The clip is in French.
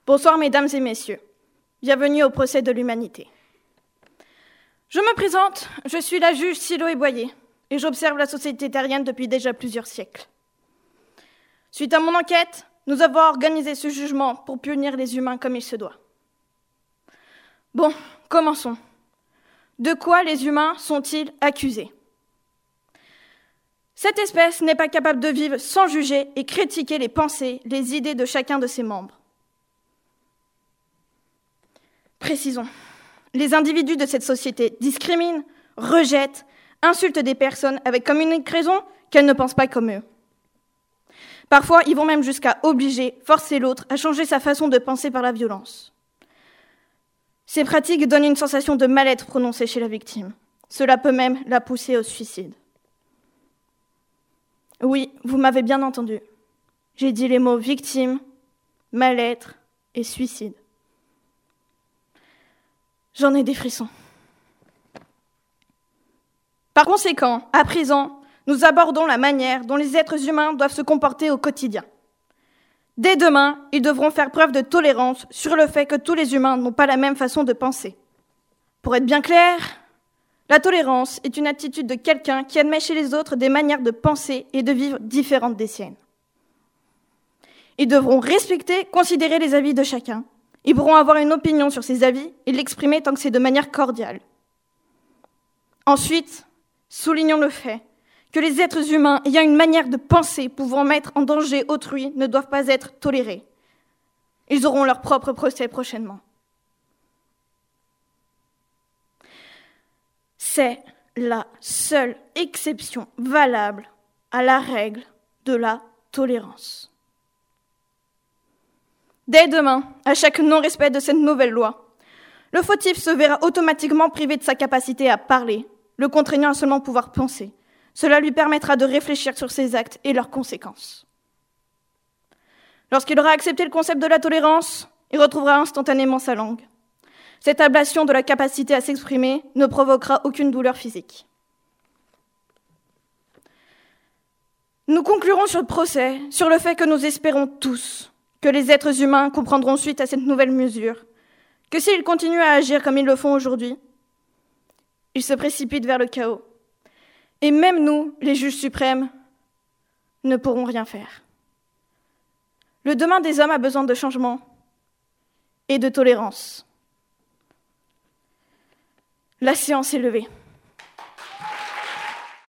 Bonsoir mesdames et messieurs, bienvenue au procès de l'humanité. Je me présente, je suis la juge Siloé Boyer et j'observe la société terrienne depuis déjà plusieurs siècles. Suite à mon enquête, nous avons organisé ce jugement pour punir les humains comme il se doit. Bon, commençons. De quoi les humains sont-ils accusés ? Cette espèce n'est pas capable de vivre sans juger et critiquer les pensées, les idées de chacun de ses membres. Précisons, les individus de cette société discriminent, rejettent, insultent des personnes avec comme unique raison qu'elles ne pensent pas comme eux. Parfois, ils vont même jusqu'à obliger, forcer l'autre à changer sa façon de penser par la violence. Ces pratiques donnent une sensation de mal-être prononcée chez la victime. Cela peut même la pousser au suicide. Oui, vous m'avez bien entendu. J'ai dit les mots victime, mal-être et suicide. J'en ai des frissons. Par conséquent, à présent, nous abordons la manière dont les êtres humains doivent se comporter au quotidien. Dès demain, ils devront faire preuve de tolérance sur le fait que tous les humains n'ont pas la même façon de penser. Pour être bien clair, la tolérance est une attitude de quelqu'un qui admet chez les autres des manières de penser et de vivre différentes des siennes. Ils devront respecter, considérer les avis de chacun. Ils pourront avoir une opinion sur ces avis et l'exprimer tant que c'est de manière cordiale. Ensuite, soulignons le fait que les êtres humains ayant une manière de penser pouvant mettre en danger autrui ne doivent pas être tolérés. Ils auront leur propre procès prochainement. C'est la seule exception valable à la règle de la tolérance. Dès demain, à chaque non-respect de cette nouvelle loi, le fautif se verra automatiquement privé de sa capacité à parler, le contraignant à seulement pouvoir penser. Cela lui permettra de réfléchir sur ses actes et leurs conséquences. Lorsqu'il aura accepté le concept de la tolérance, il retrouvera instantanément sa langue. Cette ablation de la capacité à s'exprimer ne provoquera aucune douleur physique. Nous conclurons sur le procès, sur le fait que nous espérons tous que les êtres humains comprendront suite à cette nouvelle mesure, que s'ils continuent à agir comme ils le font aujourd'hui, ils se précipitent vers le chaos. Et même nous, les juges suprêmes, ne pourrons rien faire. Le demain des hommes a besoin de changement et de tolérance. La séance est levée.